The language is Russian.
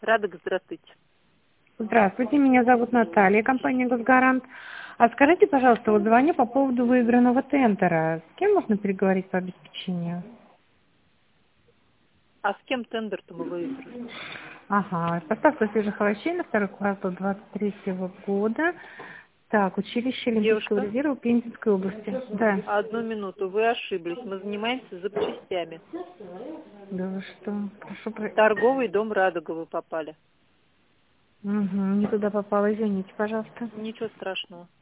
Радога, здравствуйте. Здравствуйте, меня зовут Наталья, компания «Госгарант». А скажите, пожалуйста, вот звоню по поводу выигранного тендера. С кем можно переговорить по обеспечению? А с кем тендер-то мы выиграли? Ага, поставка свежих овощей на второй квартал 23-го года. Так, училище Олимпийского Девушка, резерва Пензенской области. Да. одну минуту, вы ошиблись. Мы занимаемся запчастями. Да вы что? Прошу про... Торговый дом Радога вы попали. Угу, не туда попала, извините, пожалуйста. Ничего страшного.